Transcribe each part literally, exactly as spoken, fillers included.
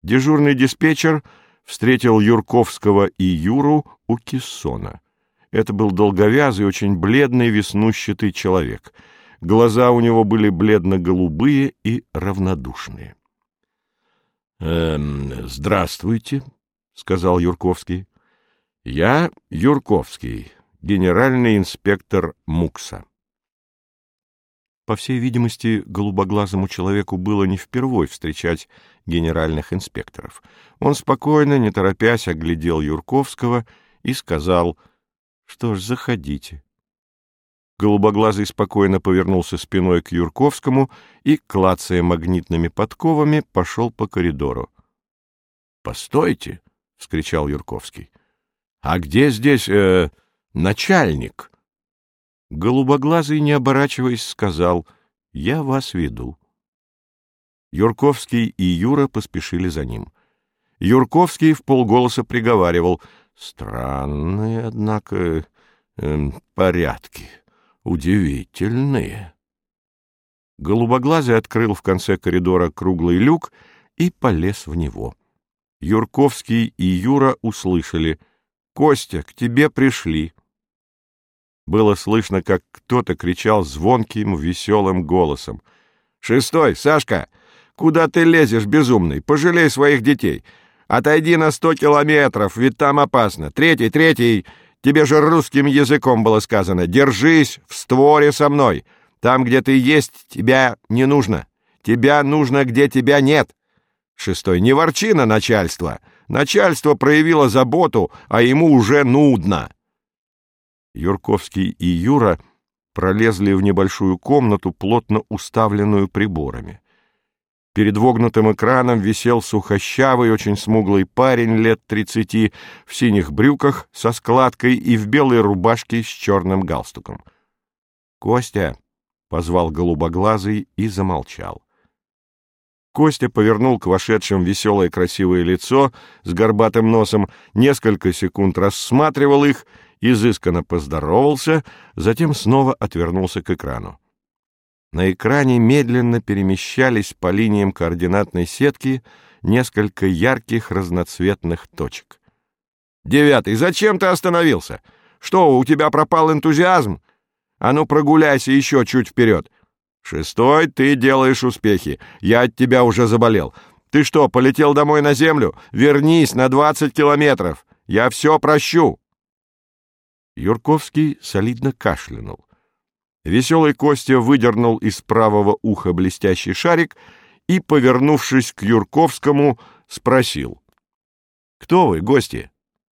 Дежурный диспетчер встретил Юрковского и Юру у кессона. Это был долговязый, очень бледный, веснущатый человек. Глаза у него были бледно-голубые и равнодушные. «Эм, здравствуйте», — сказал Юрковский. «Я Юрковский, генеральный инспектор МУКСа». По всей видимости, голубоглазому человеку было не впервой встречать генеральных инспекторов. Он спокойно, не торопясь, оглядел Юрковского и сказал: «Что ж, заходите». Голубоглазый спокойно повернулся спиной к Юрковскому и, клацая магнитными подковами, пошел по коридору. «Постойте!» — вскричал Юрковский. «А где здесь э, начальник?» Голубоглазый, не оборачиваясь, сказал: «Я вас веду». Юрковский и Юра поспешили за ним. Юрковский вполголоса приговаривал: «Странные, однако, э, порядки, удивительные». Голубоглазый открыл в конце коридора круглый люк и полез в него. Юрковский и Юра услышали: «Костя, к тебе пришли». Было слышно, как кто-то кричал звонким, веселым голосом: «Шестой, Сашка, куда ты лезешь, безумный? Пожалей своих детей. Отойди на сто километров, ведь там опасно. Третий, третий, тебе же русским языком было сказано: держись в створе со мной. Там, где ты есть, тебя не нужно. Тебя нужно, где тебя нет. Шестой, не ворчи на начальство. Начальство проявило заботу, а ему уже нудно». Юрковский и Юра пролезли в небольшую комнату, плотно уставленную приборами. Перед вогнутым экраном висел сухощавый, очень смуглый парень лет тридцати в синих брюках со складкой и в белой рубашке с черным галстуком. «Костя!» — позвал голубоглазый и замолчал. Костя повернул к вошедшим веселое красивое лицо с горбатым носом, несколько секунд рассматривал их, изысканно поздоровался, затем снова отвернулся к экрану. На экране медленно перемещались по линиям координатной сетки несколько ярких разноцветных точек. «Девятый, зачем ты остановился? Что, у тебя пропал энтузиазм? А ну прогуляйся еще чуть вперед. Шестой, ты делаешь успехи. Я от тебя уже заболел. Ты что, полетел домой на землю? Вернись на двадцать километров. Я все прощу». Юрковский солидно кашлянул. Веселый Костя выдернул из правого уха блестящий шарик и, повернувшись к Юрковскому, спросил: «Кто вы, гости?»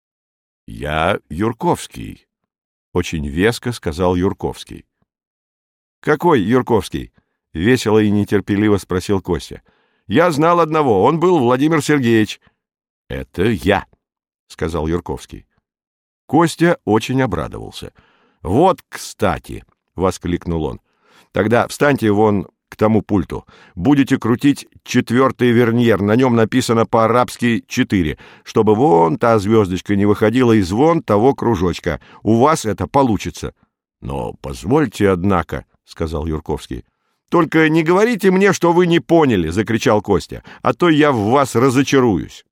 «Я Юрковский», — очень веско сказал Юрковский. «Какой Юрковский?» — весело и нетерпеливо спросил Костя. «Я знал одного, он был Владимир Сергеевич». «Это я», — сказал Юрковский. Костя очень обрадовался. «Вот кстати!» — воскликнул он. «Тогда встаньте вон к тому пульту. Будете крутить четвертый верньер. На нем написано по-арабски «четыре», чтобы вон та звездочка не выходила из вон того кружочка. У вас это получится». «Но позвольте, однако», — сказал Юрковский. «Только не говорите мне, что вы не поняли!» — закричал Костя. «А то я в вас разочаруюсь».